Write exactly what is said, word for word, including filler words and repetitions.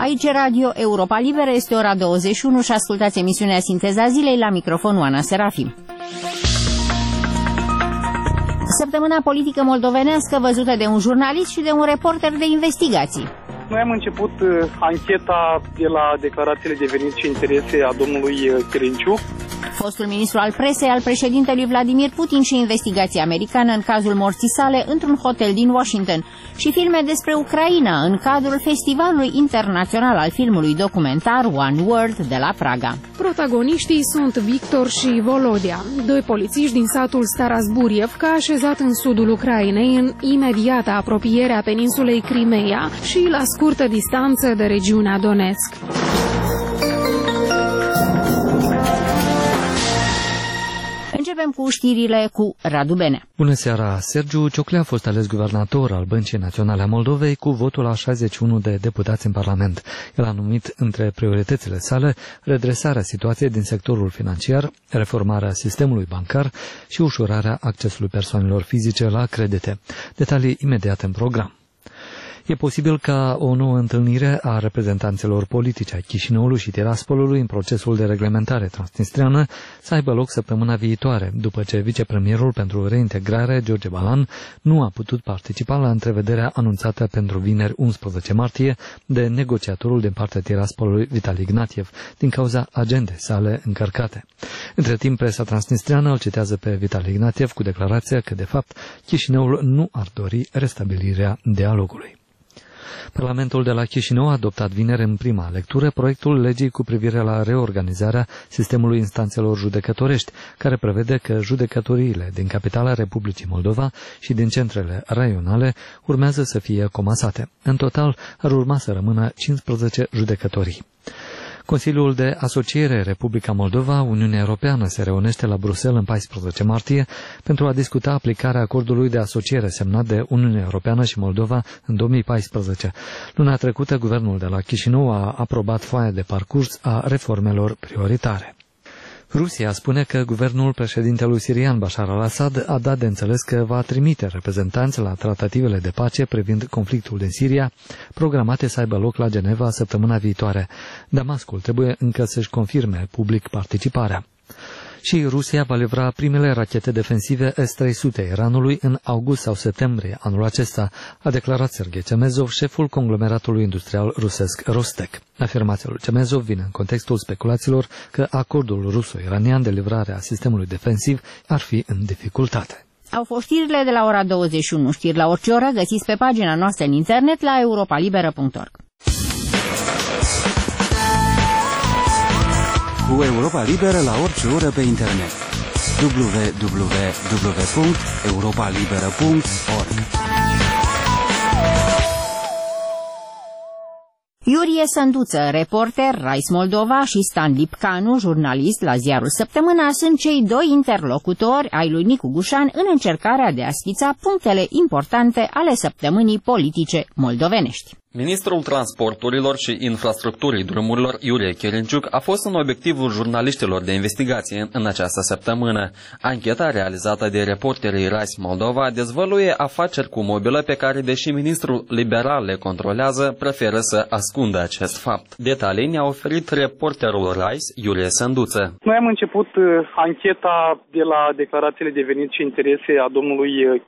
Aici Radio Europa Liberă, este ora douăzeci și unu și ascultați emisiunea Sinteza Zilei, la microfon Oana Serafim. Săptămâna politică moldovenească văzută de un jurnalist și de un reporter de investigații. Noi am început uh, ancheta de la declarațiile de venit și interese a domnului uh, Chirinciuc. Fostul ministru al presei al președintelui Vladimir Putin și investigația americană în cazul morții sale într-un hotel din Washington și filme despre Ucraina în cadrul Festivalului Internațional al Filmului Documentar One World de la Praga. Protagoniștii sunt Victor și Volodya, doi polițiști din satul Starasburevka, așezat în sudul Ucrainei, în imediată apropiere a peninsulei Crimeea și la scurtă distanță de regiunea Donetsk. Începem cu știrile cu Radu Bene. Bună seara! Sergiu Cioclea a fost ales guvernator al Băncii Naționale a Moldovei cu votul a șaizeci și unu de deputați în Parlament. El a numit între prioritățile sale redresarea situației din sectorul financiar, reformarea sistemului bancar și ușurarea accesului persoanelor fizice la credite. Detalii imediat în program. E posibil ca o nouă întâlnire a reprezentanților politice ai Chișinăului și Tiraspolului în procesul de reglementare transnistreană să aibă loc săptămâna viitoare, după ce vicepremierul pentru reintegrare, George Balan, nu a putut participa la întrevederea anunțată pentru vineri unsprezece martie de negociatorul din partea Tiraspolului Vitali Ignatiev, din cauza agendei sale încărcate. Între timp, presa transnistreană îl citează pe Vitali Ignatiev cu declarația că, de fapt, Chișinăul nu ar dori restabilirea dialogului. Parlamentul de la Chișinău a adoptat vineri în prima lectură proiectul legii cu privire la reorganizarea sistemului instanțelor judecătorești, care prevede că judecătoriile din capitala Republicii Moldova și din centrele raionale urmează să fie comasate. În total ar urma să rămână cincisprezece judecătorii. Consiliul de Asociere Republica Moldova, Uniunea Europeană, se reunește la Bruxelles în paisprezece martie pentru a discuta aplicarea acordului de asociere semnat de Uniunea Europeană și Moldova în două mii paisprezece. Luna trecută, guvernul de la Chișinău a aprobat foaia de parcurs a reformelor prioritare. Rusia spune că guvernul președintelui sirian Bashar al-Assad a dat de înțeles că va trimite reprezentanți la tratativele de pace privind conflictul din Siria, programate să aibă loc la Geneva săptămâna viitoare. Damascul trebuie încă să-și confirme public participarea. Și Rusia va livra primele rachete defensive S trei sute Iranului în august sau septembrie anul acesta, a declarat Sergei Chemezov, șeful conglomeratului industrial rusesc Rostec. Afirmația lui Chemezov vine în contextul speculațiilor că acordul ruso-iranian de livrare a sistemului defensiv ar fi în dificultate. Au fost știrile de la ora douăzeci și unu. Știri la orice oră găsiți pe pagina noastră în internet la europa liberă punct org. Cu Europa Liberă la orice oră pe internet. w w w punct europa liberă punct org. Iurie Sânduță, reporter, Rais Moldova, și Stan Lipcanu, jurnalist la ziarul Săptămâna, sunt cei doi interlocutori ai lui Nicu Gușan în încercarea de a schița punctele importante ale săptămânii politice moldovenești. Ministrul Transporturilor și Infrastructurii Drumurilor, Iurie Chirinciuc, a fost în obiectivul jurnaliștilor de investigație în această săptămână. Ancheta realizată de reporterii Rais Moldova dezvăluie afaceri cu mobilă pe care, deși ministrul liberal le controlează, preferă să ascundă acest fapt. Detalii ne-a oferit reporterul Rais, Iurie Sânduță. Noi am început uh, ancheta de la declarațiile de venit și interese a domnului uh,